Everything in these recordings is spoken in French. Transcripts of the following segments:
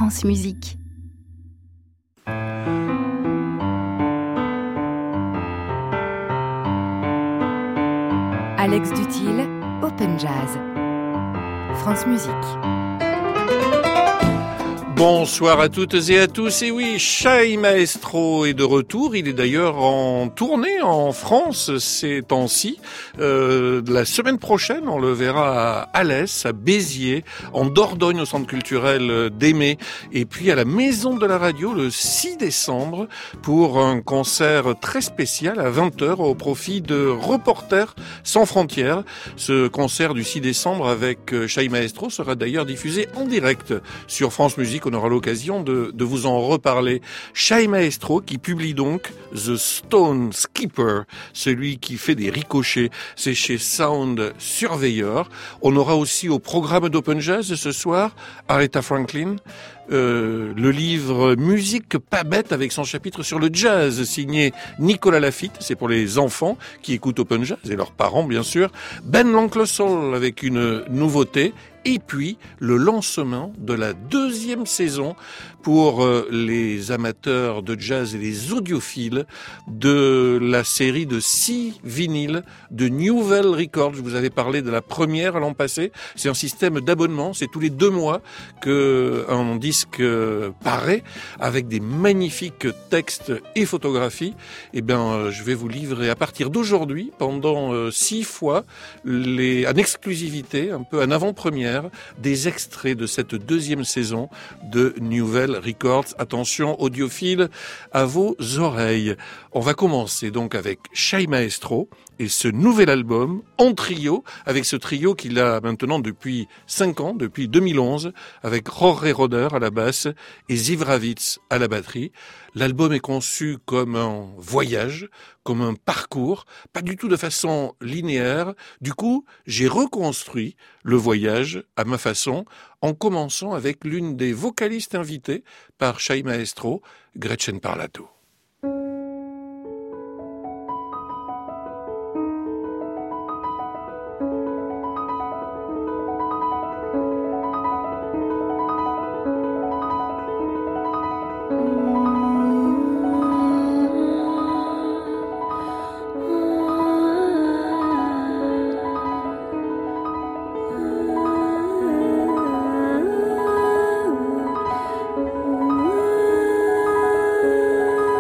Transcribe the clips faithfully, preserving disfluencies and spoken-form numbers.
France Musique. Alex Duthil, Open Jazz. France Musique. Bonsoir à toutes et à tous. Et oui, Shai Maestro est de retour. Il est d'ailleurs en tournée en France ces temps-ci. Euh, la semaine prochaine, on le verra à Alès, à Béziers, en Dordogne au Centre culturel d'Aimé. Et puis à la Maison de la Radio le six décembre pour un concert très spécial à vingt heures au profit de Reporters sans frontières. Ce concert du six décembre avec Shai Maestro sera d'ailleurs diffusé en direct sur France Musique. On aura l'occasion de, de vous en reparler. Shai Maestro qui publie donc The Stone Skipper, celui qui fait des ricochets. C'est chez Sound Surveyor. On aura aussi au programme d'Open Jazz ce soir Aretha Franklin, Euh, le livre Musique pas bête avec son chapitre sur le jazz signé Nicolas Lafitte, c'est pour les enfants qui écoutent Open Jazz et leurs parents bien sûr. Ben l'Oncle Soul avec une nouveauté. Et puis, le lancement de la deuxième saison pour euh, les amateurs de jazz et les audiophiles de la série de six vinyles de Newvel Records. Je vous avais parlé de la première l'an passé. C'est un système d'abonnement. C'est tous les deux mois qu'un disque euh, paraît avec des magnifiques textes et photographies. Eh bien, euh, je vais vous livrer à partir d'aujourd'hui, pendant euh, six fois, les, en exclusivité, un peu en avant-première, des extraits de cette deuxième saison de Newvel Records. Attention, audiophiles, à vos oreilles. On va commencer donc avec Shai Maestro et ce nouvel album en trio, avec ce trio qu'il a maintenant depuis cinq ans, depuis deux mille onze, avec Jorge Roder à la basse et Ziv Ravitz à la batterie. L'album est conçu comme un voyage, comme un parcours, pas du tout de façon linéaire. Du coup, j'ai reconstruit le voyage à ma façon, en commençant avec l'une des vocalistes invitées par Shai Maestro, Gretchen Parlato. Thank you.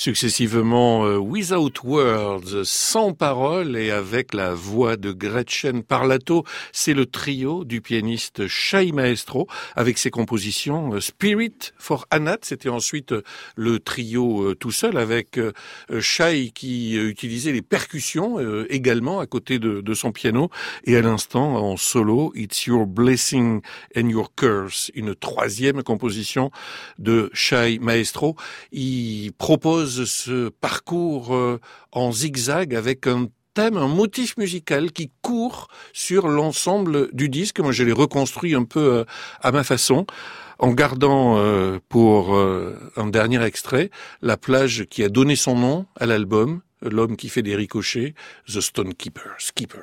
Successivement euh, Without Words, sans paroles et avec la voix de Gretchen Parlato. C'est le trio du pianiste Shai Maestro avec ses compositions euh, Spirit for Anat. C'était ensuite euh, le trio euh, tout seul avec euh, Shai qui euh, utilisait les percussions euh, également à côté de, de son piano. Et à l'instant, en solo, It's Your Blessing and Your Curse, une troisième composition de Shai Maestro. Il propose ce parcours euh, en zigzag avec un thème, un motif musical qui court sur l'ensemble du disque. Moi, je l'ai reconstruit un peu euh, à ma façon, en gardant euh, pour euh, un dernier extrait la plage qui a donné son nom à l'album, l'homme qui fait des ricochets, The Stone Keeper, Skipper.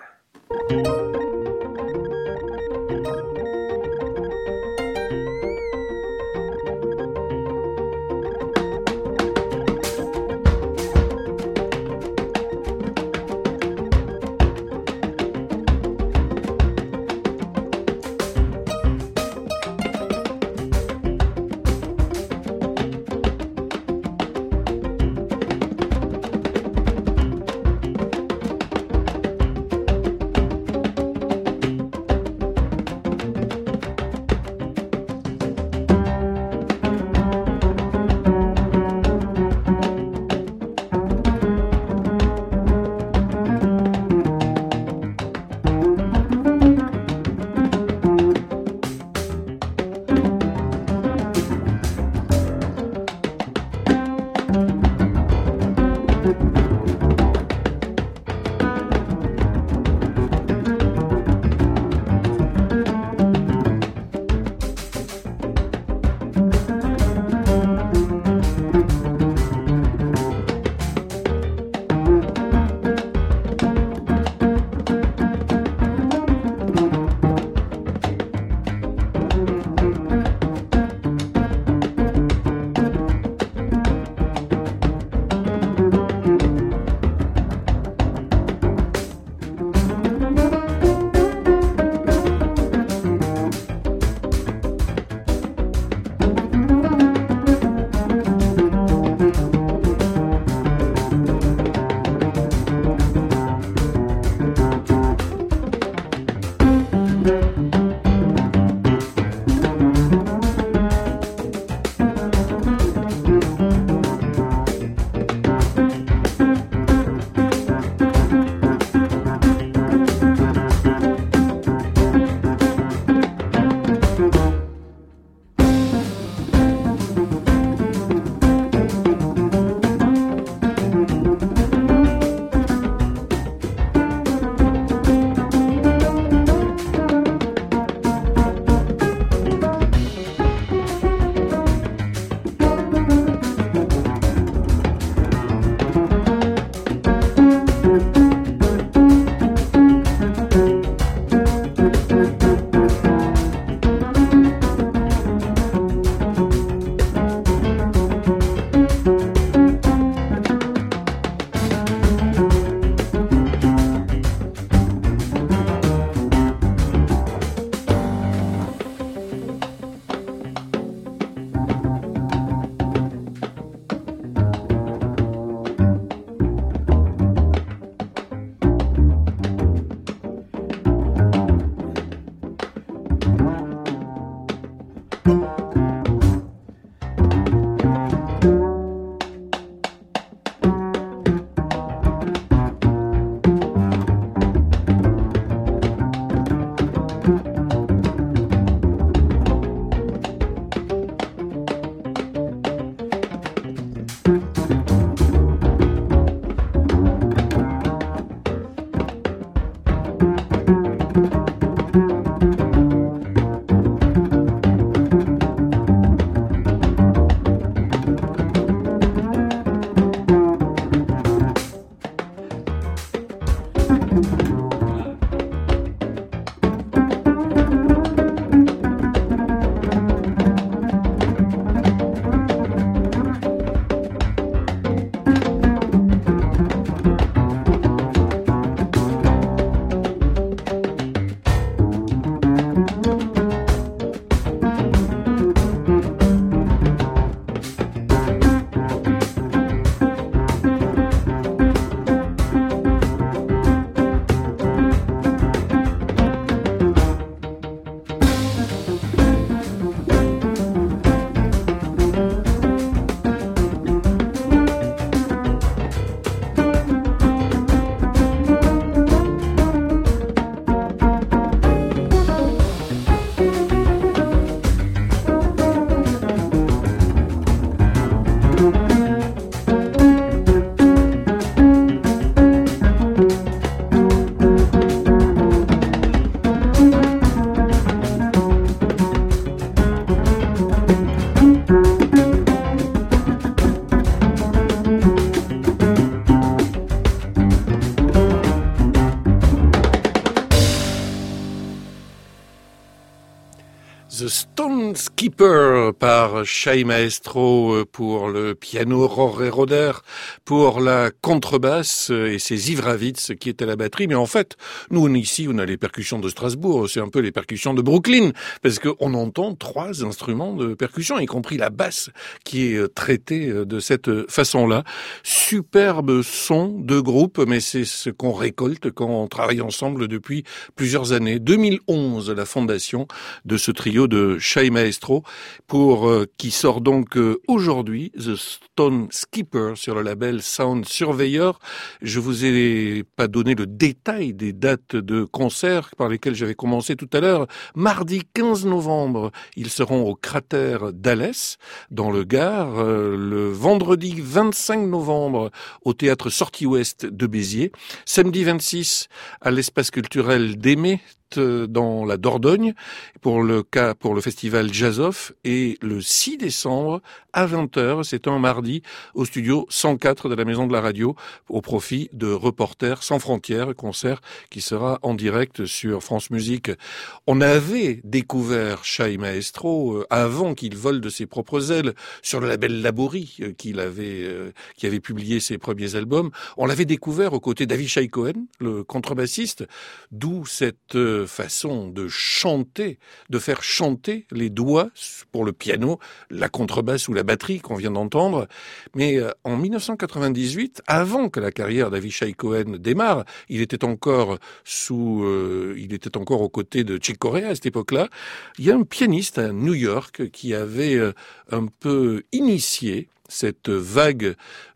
The Stone Skipper par Shai Maestro pour le piano, Rory Roder pour la contrebasse et c'est Ziv Ravitz qui est à la batterie. Mais en fait, nous ici, on a les percussions de Strasbourg, c'est un peu les percussions de Brooklyn, parce qu'on entend trois instruments de percussion, y compris la basse qui est traitée de cette façon-là. Superbe son de groupe, mais c'est ce qu'on récolte quand on travaille ensemble depuis plusieurs années. deux mille onze, la fondation de ce trio de Shai Maestro, pour euh, qui sort donc euh, aujourd'hui The Stone Skipper sur le label Sound Surveyor. Je vous ai pas donné le détail des dates de concerts par lesquelles j'avais commencé tout à l'heure. Mardi quinze novembre, ils seront au cratère d'Alès, dans le Gard. Euh, le vendredi vingt-cinq novembre, au théâtre Sortie Ouest de Béziers. Samedi vingt-six, à l'espace culturel d'Aimé, dans la Dordogne, pour le cas, pour le festival Jazzoff, et le six décembre, à vingt heures, c'est un mardi, au studio cent quatre de la Maison de la Radio, au profit de Reporters sans frontières, concert qui sera en direct sur France Musique. On avait découvert Shai Maestro avant qu'il vole de ses propres ailes sur le label Laborie, qu'il avait, qui avait publié ses premiers albums. On l'avait découvert aux côtés d'Avishai Cohen, le contrebassiste, d'où cette façon de chanter, de faire chanter les doigts pour le piano, la contrebasse ou la batterie qu'on vient d'entendre. Mais en dix-neuf cent quatre-vingt-dix-huit, avant que la carrière d'Avishai Cohen démarre, il était encore sous, euh, il était encore aux côtés de Chick Corea à cette époque-là. Il y a un pianiste à New York qui avait euh, un peu initié cette vague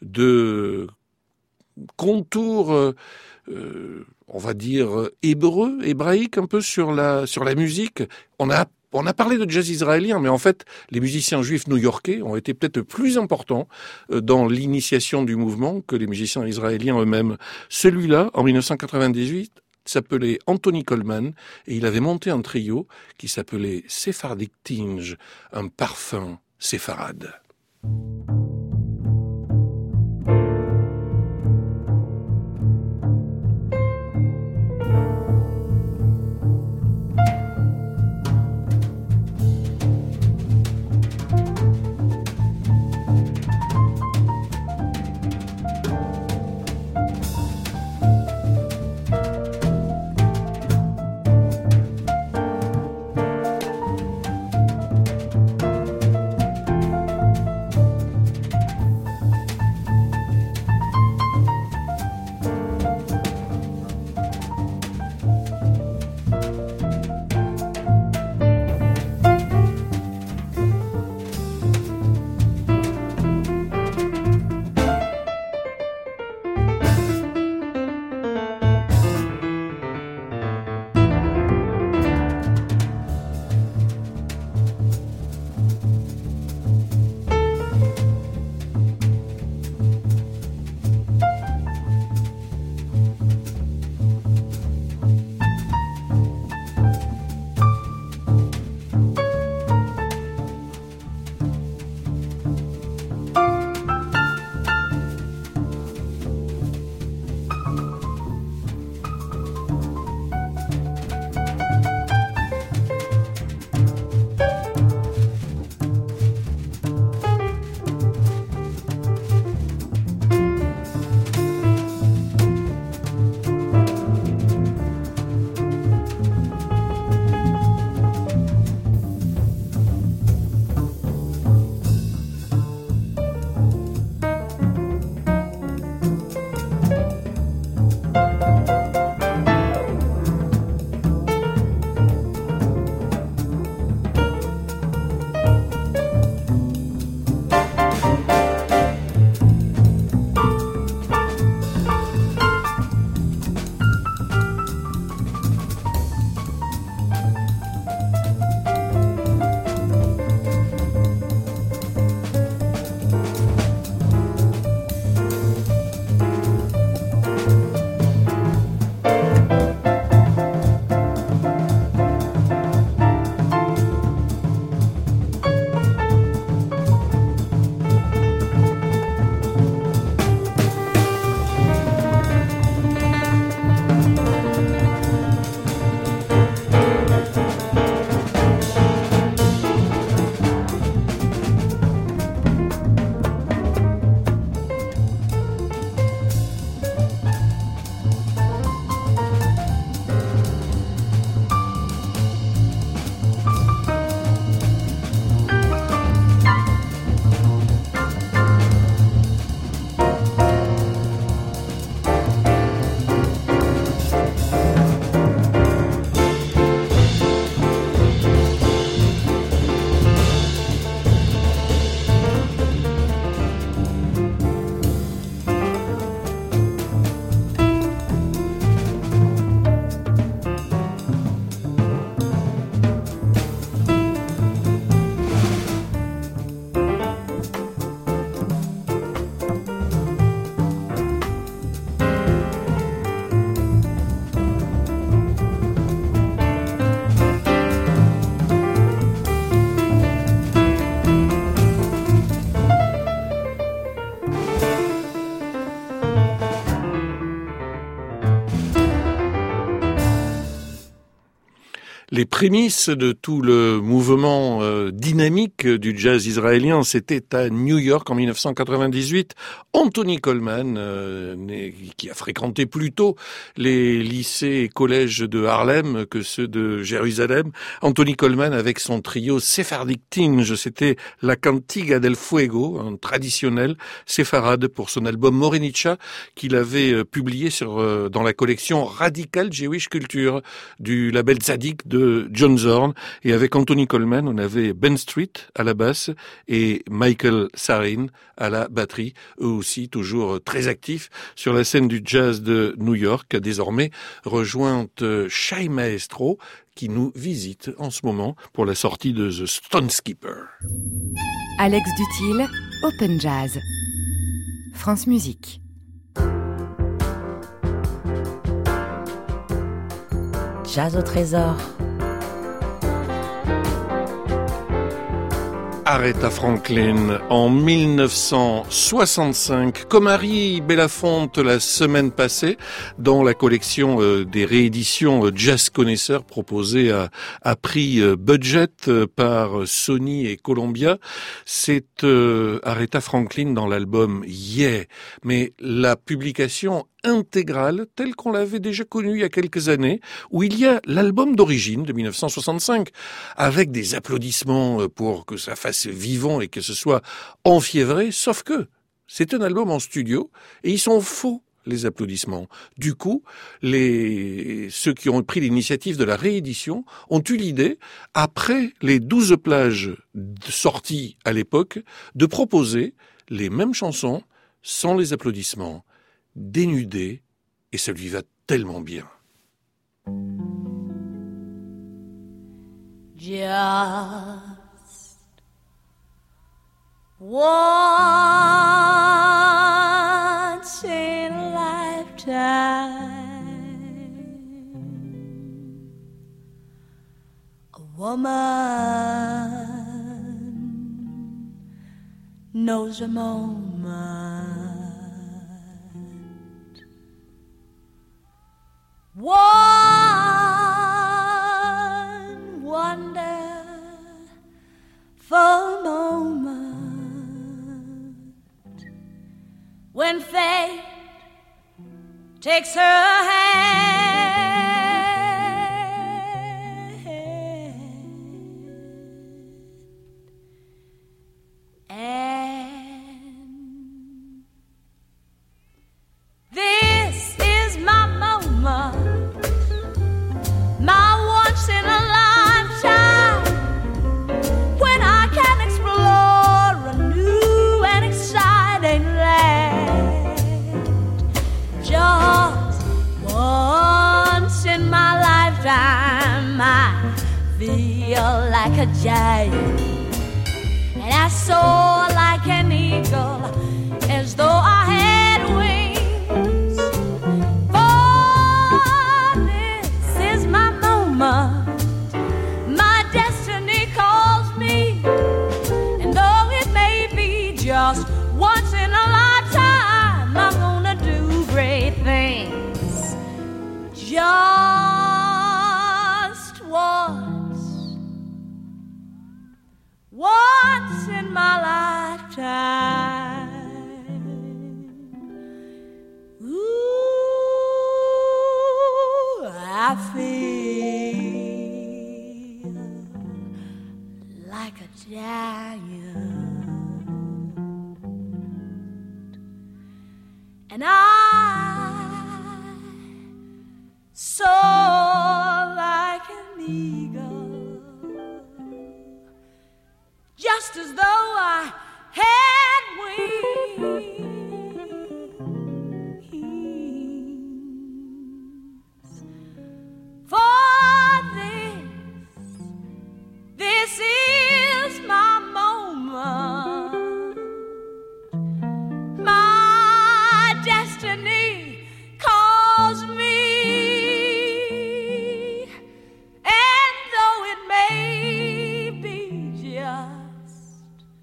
de contours euh, euh, on va dire hébreu, hébraïque un peu sur la sur la musique. On a on a parlé de jazz israélien, mais en fait, les musiciens juifs new-yorkais ont été peut-être plus importants dans l'initiation du mouvement que les musiciens israéliens eux-mêmes. Celui-là, en dix-neuf cent quatre-vingt-dix-huit, s'appelait Anthony Coleman et il avait monté un trio qui s'appelait Sephardic Tinge, un parfum séfarade. Les prémices de tout le mouvement euh, dynamique du jazz israélien, c'était à New York en dix-neuf cent quatre-vingt-dix-huit. Anthony Coleman, euh, né, qui a fréquenté plutôt les lycées et collèges de Harlem que ceux de Jérusalem. Anthony Coleman avec son trio Sephardic Tinge, c'était la Cantiga del Fuego, un traditionnel séfarade pour son album Morenicha qu'il avait euh, publié sur, euh, dans la collection Radical Jewish Culture du label Tzadik de de John Zorn, et avec Anthony Coleman, on avait Ben Street à la basse et Michael Sarin à la batterie, eux aussi toujours très actifs sur la scène du jazz de New York, désormais rejointe Shai Maestro, qui nous visite en ce moment pour la sortie de The Stone Skipper. Alex Dutil, Open Jazz, France Musique. Jazz au trésor. Aretha Franklin en dix-neuf cent soixante-cinq, comme Harry Belafonte la semaine passée, dans la collection euh, des rééditions euh, Jazz Connaisseur proposée à, à prix euh, budget euh, par Sony et Columbia. C'est euh, Aretha Franklin dans l'album Yeah, mais la publication intégrale, telle qu'on l'avait déjà connue il y a quelques années, où il y a l'album d'origine de dix-neuf cent soixante-cinq, avec des applaudissements pour que ça fasse vivant et que ce soit enfiévré, sauf que c'est un album en studio, et ils sont faux, les applaudissements. Du coup, les, ceux qui ont pris l'initiative de la réédition ont eu l'idée, après les douze plages sorties à l'époque, de proposer les mêmes chansons sans les applaudissements, dénudé, et ça lui va tellement bien. Just once in a lifetime, a woman knows a moment. One wonderful moment when fate takes her hand and this is my moment. My once in a lifetime, when I can explore a new and exciting land. Just once in my lifetime, I feel like a giant, and I soar like an eagle, as though I had wings. My destiny calls me, and though it may be just once in a lifetime, I'm gonna do great things. Just once, once in my lifetime. Ooh, I feel like a giant, and I soar like an eagle, just as though I had wings. For this, this is my moment. My destiny calls me, and though it may be just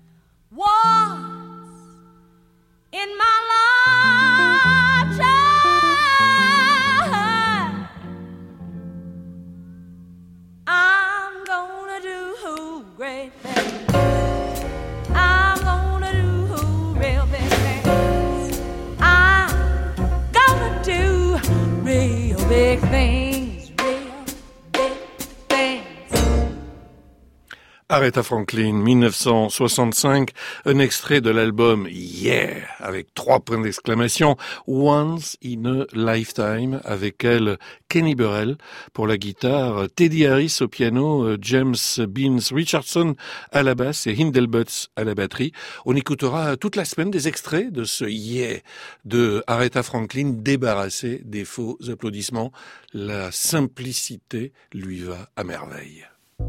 Aretha Franklin, mille neuf cent soixante-cinq, un extrait de l'album Yeah, avec trois points d'exclamation, Once in a Lifetime, avec elle Kenny Burrell pour la guitare, Teddy Harris au piano, James Beans Richardson à la basse et Hindle-Butts à la batterie. On écoutera toute la semaine des extraits de ce Yeah de Aretha Franklin, débarrassé des faux applaudissements. La simplicité lui va à merveille.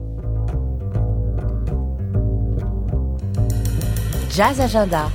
Jazz Agenda.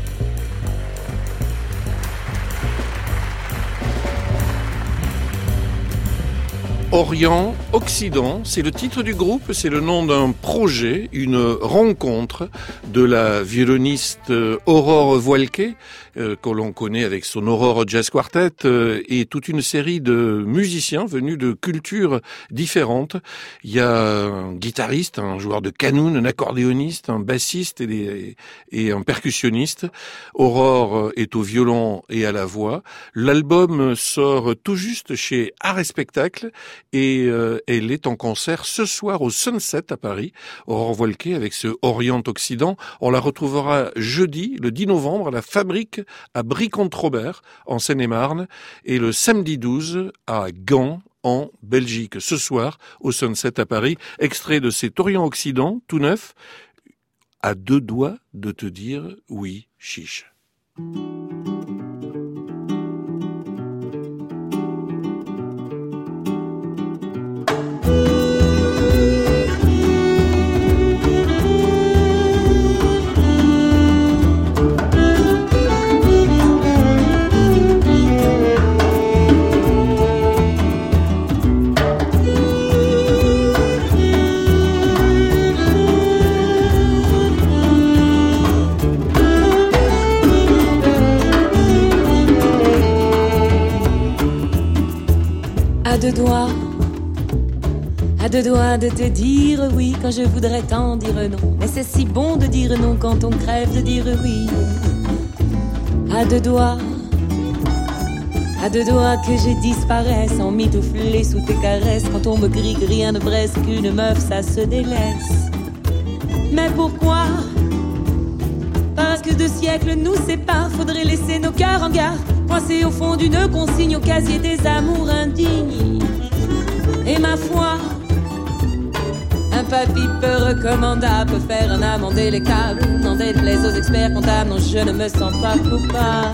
Orient, Occident, c'est le titre du groupe, c'est le nom d'un projet, une rencontre de la violoniste Aurore Voilquet, euh, que l'on connaît avec son Aurore Jazz Quartet, euh, et toute une série de musiciens venus de cultures différentes. Il y a un guitariste, un joueur de canoun, un accordéoniste, un bassiste et, des, et un percussionniste. Aurore est au violon et à la voix. L'album sort tout juste chez Art et Spectacle, et euh, elle est en concert ce soir au Sunset à Paris, Aurore Voilquet avec ce Orient-Occident. On la retrouvera jeudi, le dix novembre, à la Fabrique à Brie-Comte-Robert, en Seine-et-Marne, et le samedi douze à Gand, en Belgique. Ce soir, au Sunset à Paris, extrait de cet Orient-Occident, tout neuf, à deux doigts de te dire oui, chiche. À deux doigts, à deux doigts de te dire oui quand je voudrais t'en dire non. Mais c'est si bon de dire non quand on crève de dire oui. À deux doigts, à deux doigts que je disparaisse en mitouflé sous tes caresses. Quand on me grille que rien ne presse qu'une meuf ça se délaisse. Mais pourquoi? Parce que deux siècles nous séparent. Faudrait laisser nos cœurs en gare, coincés au fond d'une consigne au casier des amours indignes. Et ma foi, un papy peu recommandable peut faire un amant délectable. N'en déplaise aux experts comptables, non je ne me sens pas coupable.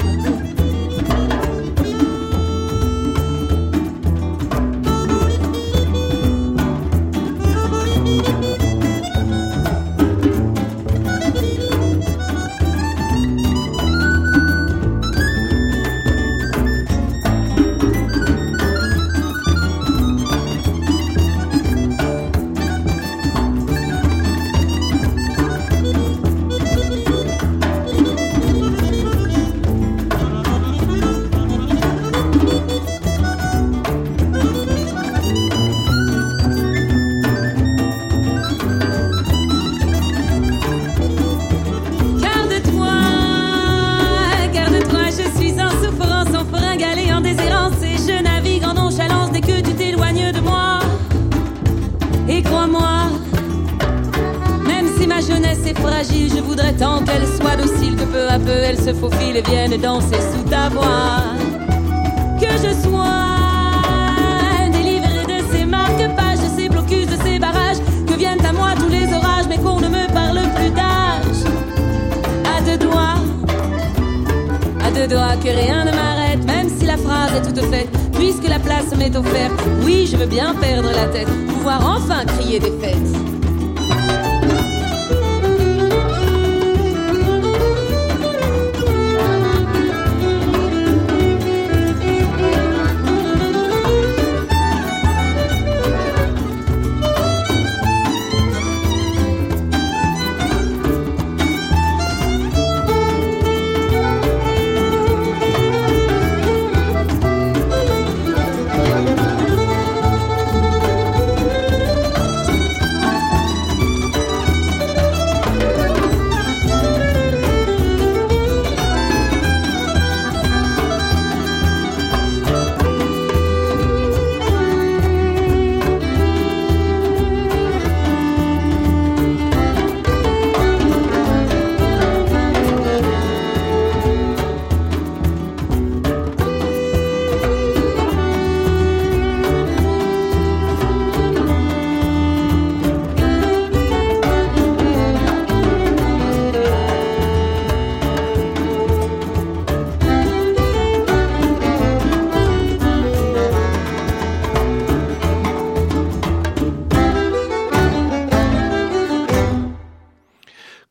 Je voudrais tant qu'elle soit docile que peu à peu elle se faufile et vienne danser sous ta voix. Que je sois délivrée de ces marque-pages, de ces blocus, de ces barrages, que viennent à moi tous les orages, mais qu'on ne me parle plus d'âge. À deux doigts, à deux doigts que rien ne m'arrête, même si la phrase est toute faite, puisque la place m'est offerte. Oui, je veux bien perdre la tête, pouvoir enfin crier des fêtes.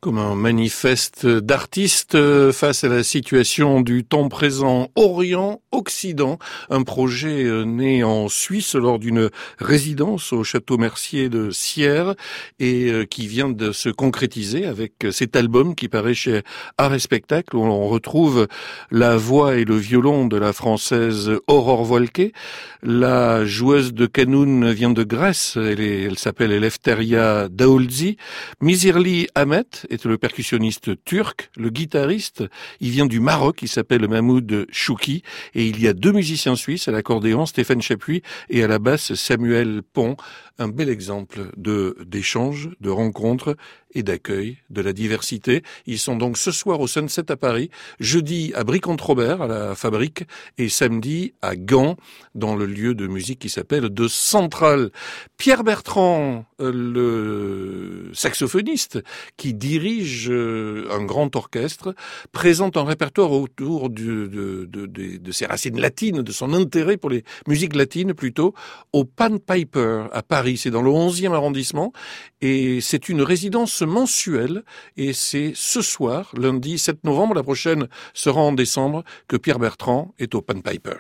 Comme un manifeste d'artistes face à la situation du temps présent Orient-Occident, un projet né en Suisse lors d'une résidence au Château Mercier de Sierre et qui vient de se concrétiser avec cet album qui paraît chez Art et Spectacle où on retrouve la voix et le violon de la française Aurore Voilquet. La joueuse de Kanoun vient de Grèce, elle, est, elle s'appelle Eleftheria Daoulzi. Mizirli Ahmet est le percussionniste turc. Le guitariste, il vient du Maroc, il s'appelle Mahmoud Chouki. Et il y a deux musiciens suisses, à l'accordéon Stéphane Chapuis et à la basse Samuel Pont. Un bel exemple de d'échange, de rencontres et d'accueil de la diversité. Ils sont donc ce soir au Sunset à Paris, jeudi à Brie-Comte-Robert à la Fabrique et samedi à Gand dans le lieu de musique qui s'appelle De Centrale. Pierre Bertrand, le saxophoniste qui dirige un grand orchestre, présente un répertoire autour de, de, de, de, de ses racines latines, de son intérêt pour les musiques latines plutôt, au Pan Piper à Paris. C'est dans le onzième arrondissement et c'est une résidence mensuelle et c'est ce soir, lundi sept novembre, la prochaine sera en décembre, que Pierre Bertrand est au Pan Piper.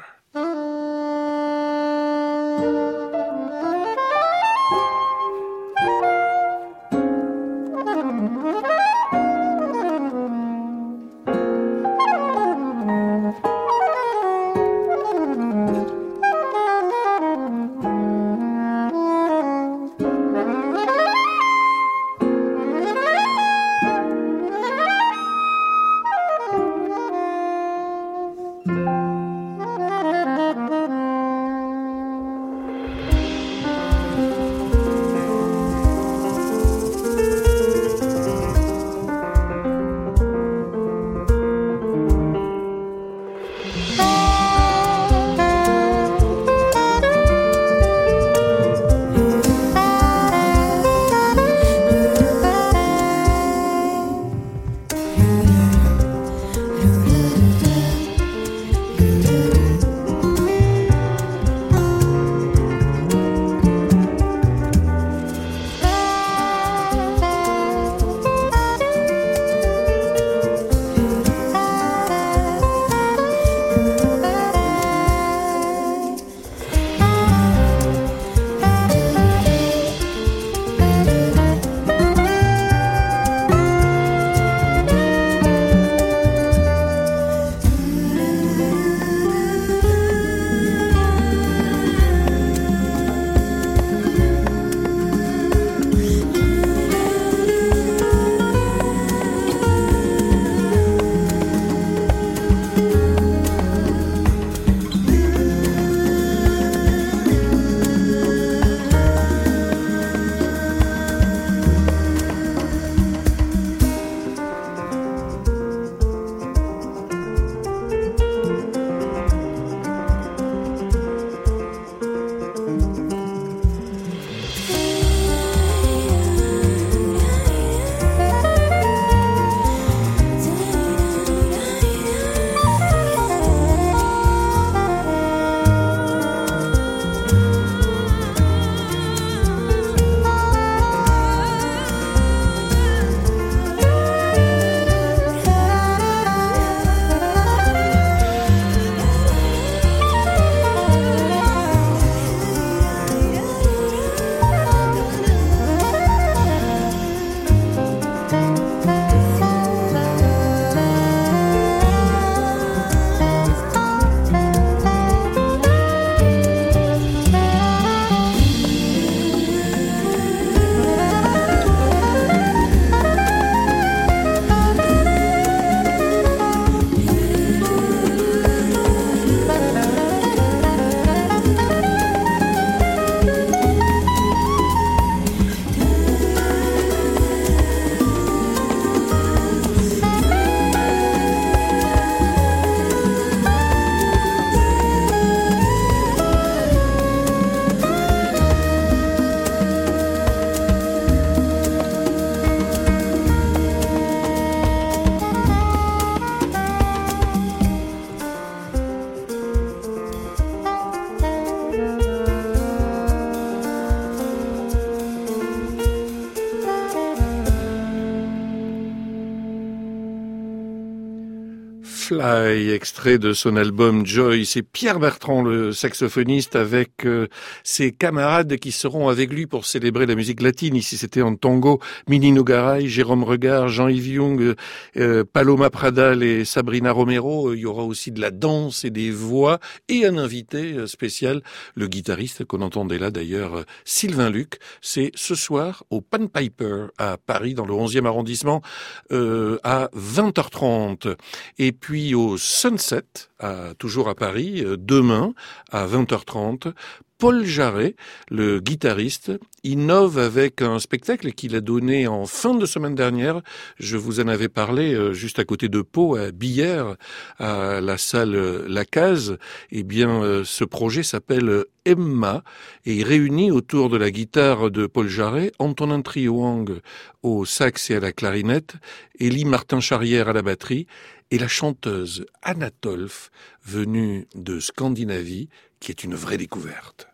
Thank you. Fly, extrait de son album Joy. C'est Pierre Bertrand, le saxophoniste, avec euh, ses camarades qui seront avec lui pour célébrer la musique latine. Ici, c'était en tango. Minino Garay, Jérôme Regard, Jean-Yves Young, euh, Paloma Pradal et Sabrina Romero. Il y aura aussi de la danse et des voix et un invité spécial, le guitariste qu'on entendait là d'ailleurs, Sylvain Luc. C'est ce soir au Pan Piper à Paris, dans le onzième arrondissement, euh, à vingt heures trente. Et puis au Sunset, à, toujours à Paris, demain à vingt heures trente, Paul Jarret, le guitariste, innove avec un spectacle qu'il a donné en fin de semaine dernière. Je vous en avais parlé juste à côté de Pau, à Billère, à la salle La Case. Eh bien, ce projet s'appelle Emma et il réunit autour de la guitare de Paul Jarret Antonin Triouang au sax et à la clarinette, Élie Martin-Charrière à la batterie et la chanteuse Anna Tolf, venue de Scandinavie, qui est une vraie découverte.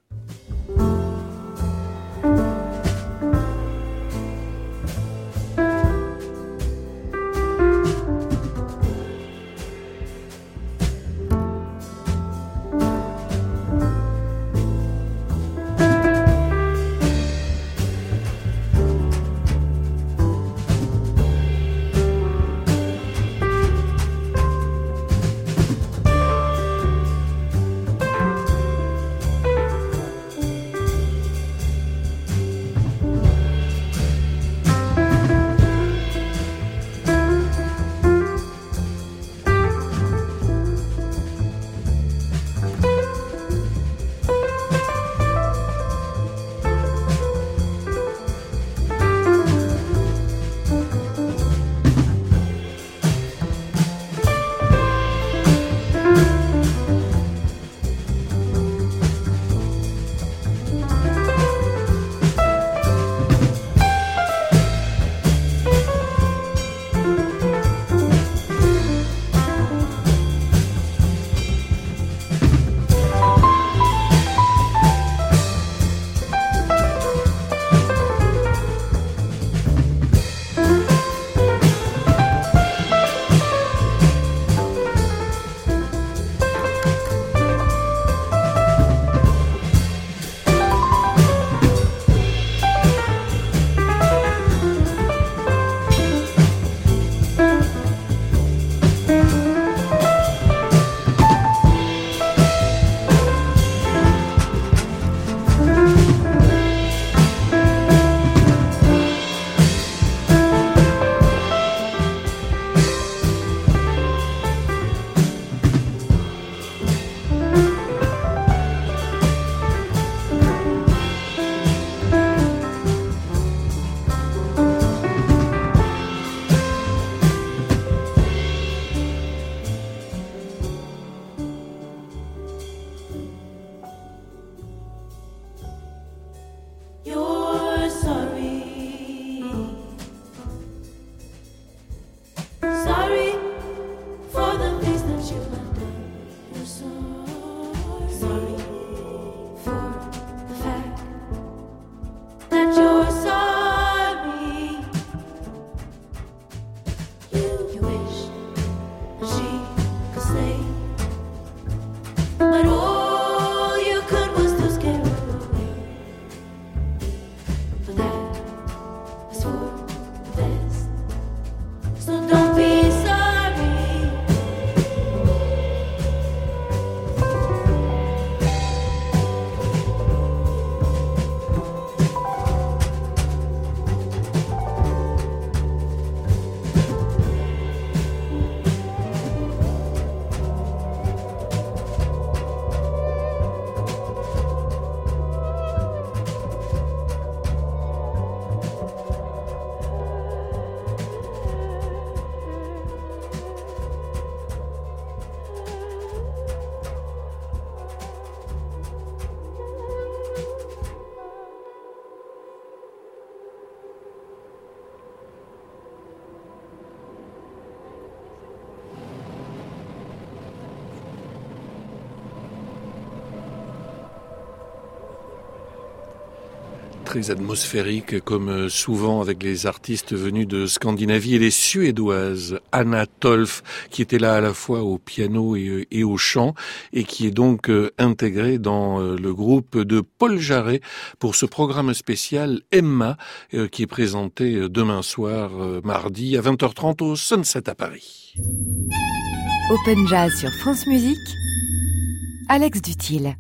très atmosphérique, comme souvent avec les artistes venus de Scandinavie et les Suédoises. Anna Tolf, qui était là à la fois au piano et, et au chant, et qui est donc intégrée dans le groupe de Paul Jarret pour ce programme spécial Emma, qui est présenté demain soir, mardi, à vingt heures trente au Sunset à Paris. Open Jazz sur France Musique, Alex Dutil.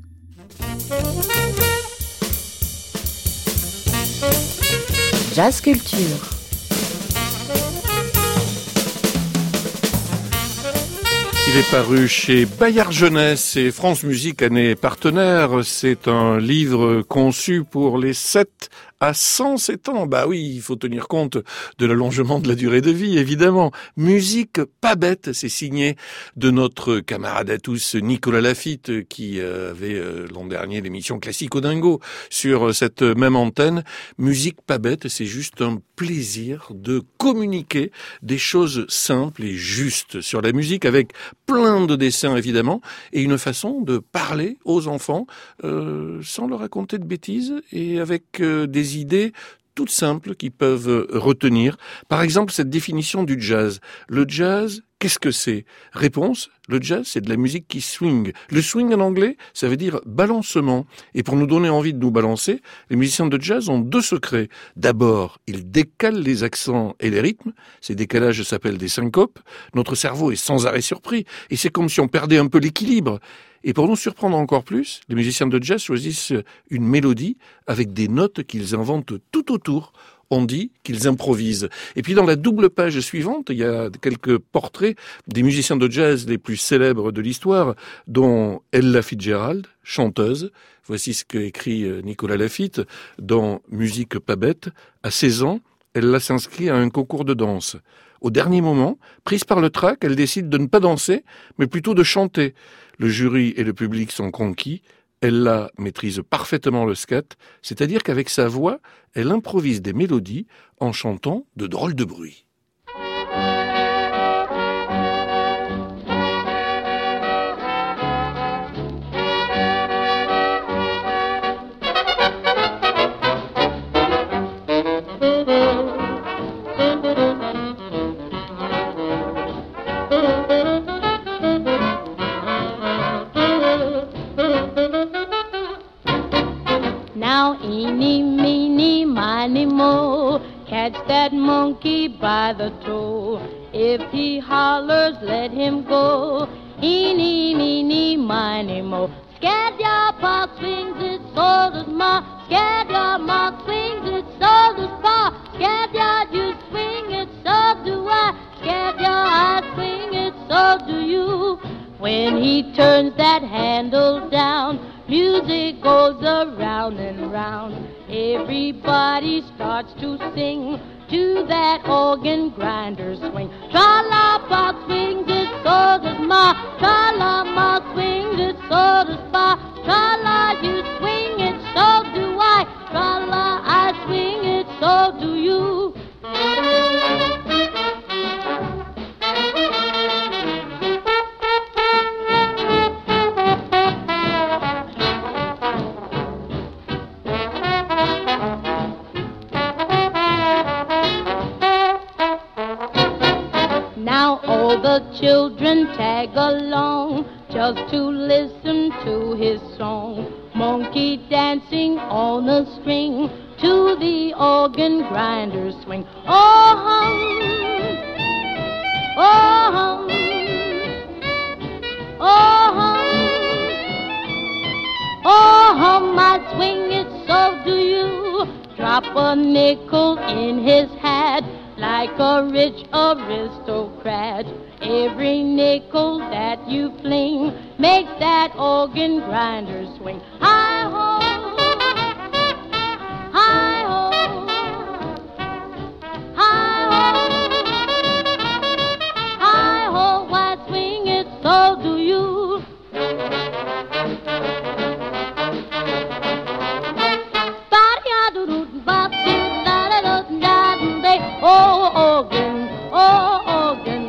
Jazz Culture. Il est paru chez Bayard Jeunesse et France Musique en est partenaire. C'est un livre conçu pour les sept à cent sept ans. Bah oui, il faut tenir compte de l'allongement de la durée de vie, évidemment. Musique pas bête, c'est signé de notre camarade à tous, Nicolas Laffitte, qui avait l'an dernier l'émission Classico Dingo sur cette même antenne. Musique pas bête, c'est juste un plaisir de communiquer des choses simples et justes sur la musique, avec plein de dessins évidemment, et une façon de parler aux enfants euh, sans leur raconter de bêtises, et avec euh, des idées toutes simples qu'ils peuvent retenir. Par exemple, cette définition du jazz. Le jazz, qu'est-ce que c'est ? Réponse, le jazz, c'est de la musique qui swing. Le swing en anglais, ça veut dire balancement. Et pour nous donner envie de nous balancer, les musiciens de jazz ont deux secrets. D'abord, ils décalent les accents et les rythmes. Ces décalages s'appellent des syncopes. Notre cerveau est sans arrêt surpris. Et c'est comme si on perdait un peu l'équilibre. Et pour nous surprendre encore plus, les musiciens de jazz choisissent une mélodie avec des notes qu'ils inventent tout autour. On dit qu'ils improvisent. Et puis dans la double page suivante, il y a quelques portraits des musiciens de jazz les plus célèbres de l'histoire, dont Ella Fitzgerald, chanteuse. Voici ce qu'écrit Nicolas Laffitte dans Musique pas bête. À seize ans, Ella s'inscrit à un concours de danse. Au dernier moment, prise par le trac, elle décide de ne pas danser, mais plutôt de chanter. Le jury et le public sont conquis. Ella maîtrise parfaitement le scat, c'est-à-dire qu'avec sa voix, elle improvise des mélodies en chantant de drôles de bruits. That monkey by the toe. If he hollers, let him go. Eeny, meeny, miny, mo. Scared your pa swings it, so does ma. Scared your ma swings it, so does pa. Scared your you swing it, so do I. Scared your I swing it, so do you. When he turns that handle down, music goes around and round. Everybody starts to sing to that organ grinder swing. Tra-la-pa swings it, so does ma. Tra-la-ma swings it, so does pa. Tra-la, you swing it, so do I. Tra-la, I swing it, so do you. The children tag along just to listen to his song. Monkey dancing on a string to the organ grinder swing. Oh hum, oh hum, oh hum, oh hum, I swing it, so do you. Drop a nickel in his hat like a rich aristocrat. Every nickel that you fling makes that organ grinder swing. Hi-ho, hi-ho, hi-ho, hi-ho, why swing it, so do you. Oh, organ, oh, organ.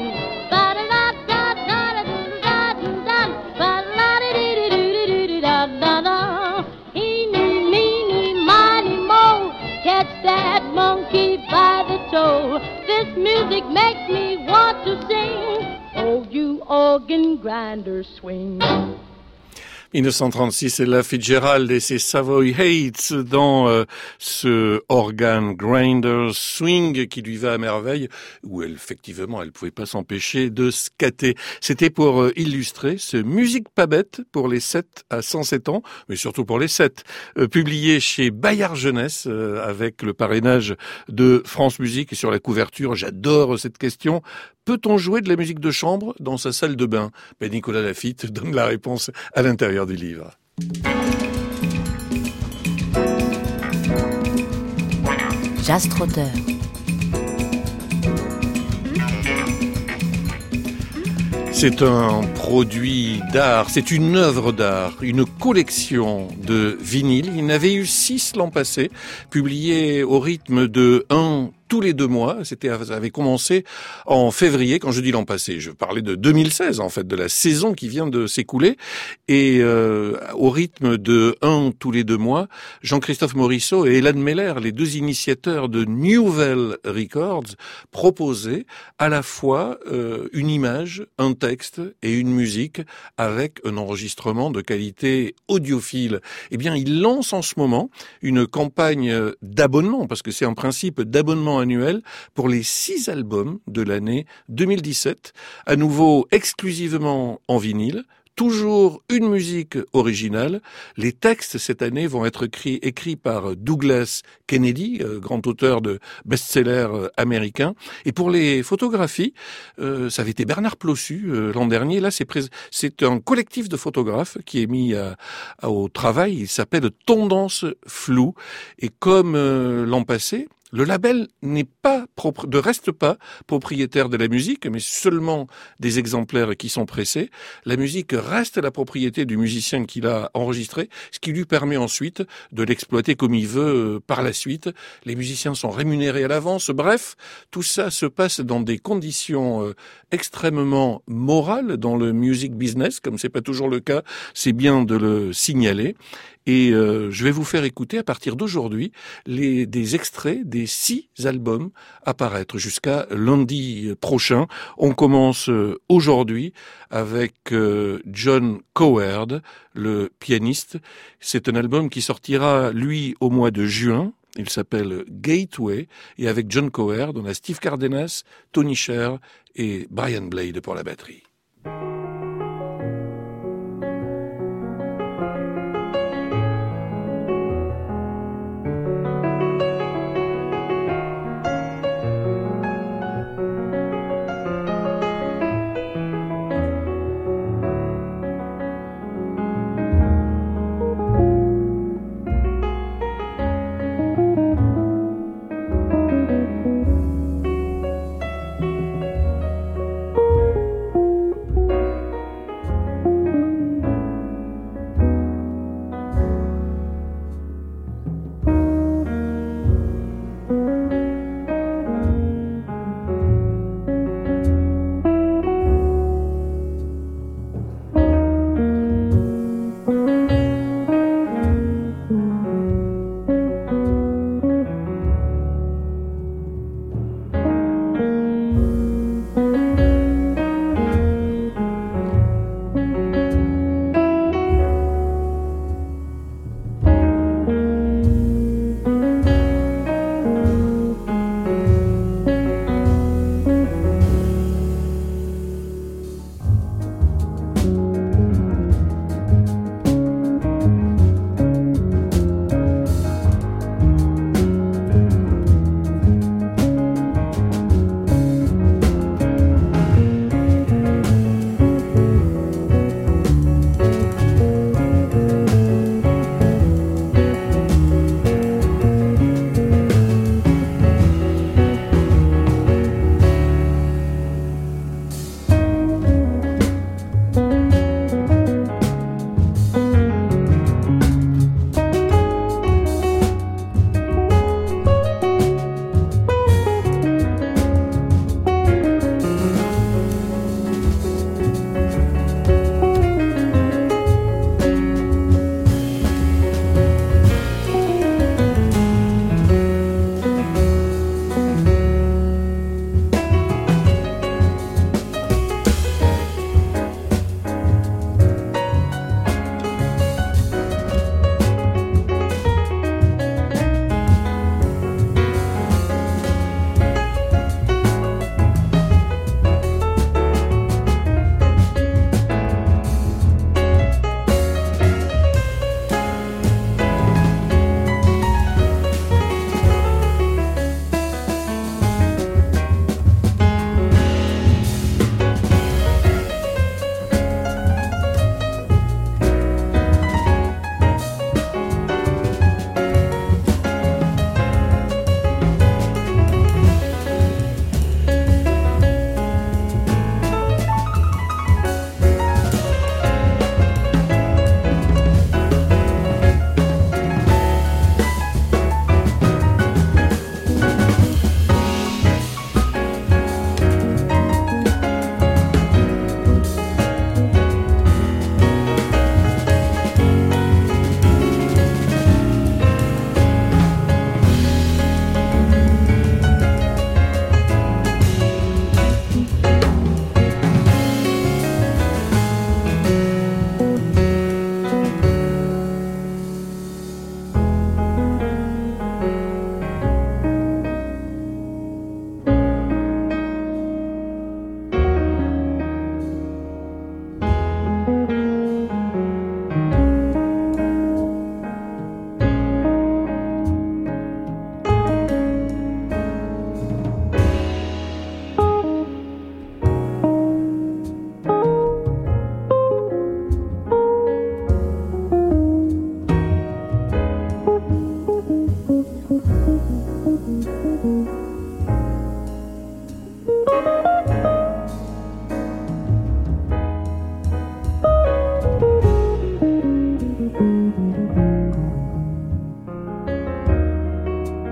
that monkey by the toe. This music makes me want to sing. Oh, you organ grinder, swing. dix-neuf cent trente-six, c'est Ella Fitzgerald et c'est Savoy Heights dans euh, ce organ grinder swing qui lui va à merveille, où elle, effectivement, elle pouvait pas s'empêcher de scatter. C'était pour euh, illustrer ce Musique pas bête pour les sept à cent sept ans, mais surtout pour les sept, euh, publié chez Bayard Jeunesse euh, avec le parrainage de France Musique et sur la couverture. J'adore cette question. Peut-on jouer de la musique de chambre dans sa salle de bain? Ben Nicolas Lafitte donne la réponse à l'intérieur du livre. Jazz Trotter. C'est un produit d'art, c'est une œuvre d'art, une collection de vinyles. Il y en avait eu six l'an passé, publiés au rythme de un tous les deux mois. C'était, ça avait commencé en février, quand je dis l'an passé, je parlais de deux mille seize en fait, de la saison qui vient de s'écouler. Et euh, au rythme de un tous les deux mois, Jean-Christophe Morisseau et Hélène Meller, les deux initiateurs de Newvel Records, proposaient à la fois euh, une image, un texte et une musique avec un enregistrement de qualité audiophile. Eh bien, ils lancent en ce moment une campagne d'abonnement, parce que c'est un principe d'abonnement annuel pour les six albums de l'année deux mille dix-sept, à nouveau exclusivement en vinyle, toujours une musique originale. Les textes cette année vont être écrits, écrits par Douglas Kennedy, euh, grand auteur de best-sellers euh, américains. Et pour les photographies, euh, ça avait été Bernard Plossu euh, l'an dernier. Là, c'est, pré- c'est un collectif de photographes qui est mis à, à, au travail. Il s'appelle Tendance Floue. Et comme euh, l'an passé, le label n'est pas propre, ne reste pas propriétaire de la musique, mais seulement des exemplaires qui sont pressés. La musique reste la propriété du musicien qui l'a enregistré, ce qui lui permet ensuite de l'exploiter comme il veut par la suite. Les musiciens sont rémunérés à l'avance. Bref, tout ça se passe dans des conditions extrêmement morales dans le music business, comme c'est pas toujours le cas, c'est bien de le signaler. Et euh, je vais vous faire écouter à partir d'aujourd'hui les, des extraits des six albums à paraître jusqu'à lundi prochain. On commence euh, aujourd'hui avec euh, John Cowherd, le pianiste. C'est un album qui sortira, lui, au mois de juin. Il s'appelle Gateway. Et avec John Cowherd, on a Steve Cardenas, Tony Sher et Brian Blade pour la batterie.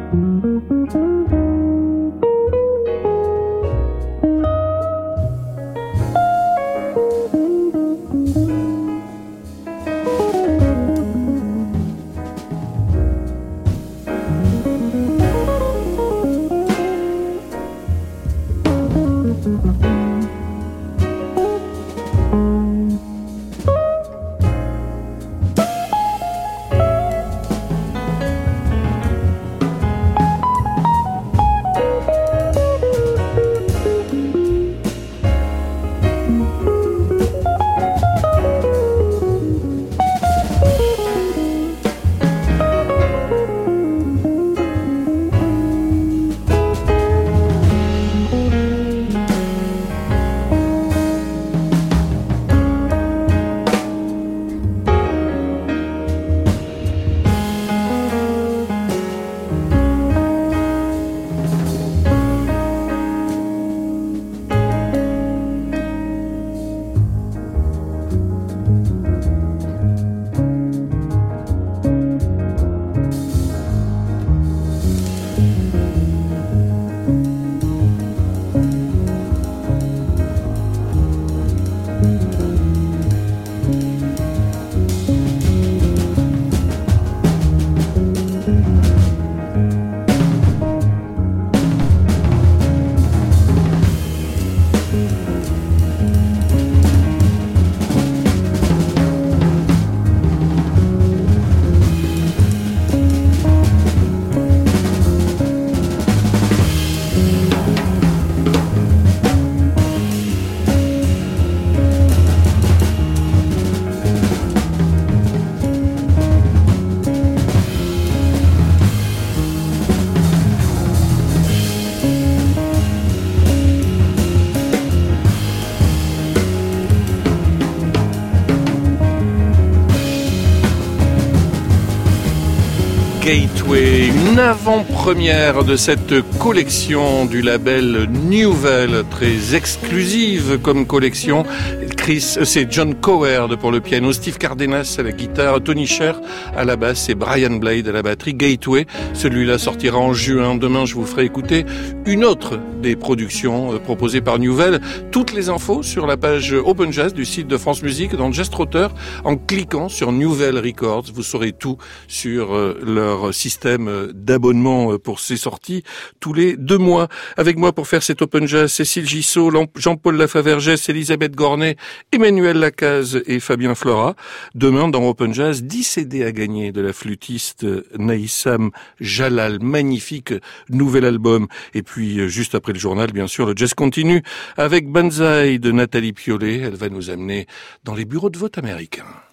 Gateway, une avant-première de cette collection du label Newvel, très exclusive comme collection. Chris, c'est John Cowherd pour le piano, Steve Cardenas à la guitare, Tony Sher à la basse et Brian Blade à la batterie. Gateway, celui-là sortira en juin. Demain, je vous ferai écouter une autre des productions proposées par Newvel. Toutes les infos sur la page Open Jazz du site de France Musique dans Jazz Trotter. En cliquant sur Newvel Records, vous saurez tout sur leur système d'abonnement pour ces sorties tous les deux mois. Avec moi pour faire cet Open Jazz, Cécile Gissot, Jean-Paul Lafavergès, Elisabeth Gornet, Emmanuel Lacaze et Fabien Flora. Demain, dans Open Jazz, dix C D à gagner de la flûtiste Naïsam Jalal. Magnifique nouvel album. Et puis, juste après le journal, bien sûr, le jazz continue avec Banzai de Nathalie Piollet. Elle va nous amener dans les bureaux de vote américains.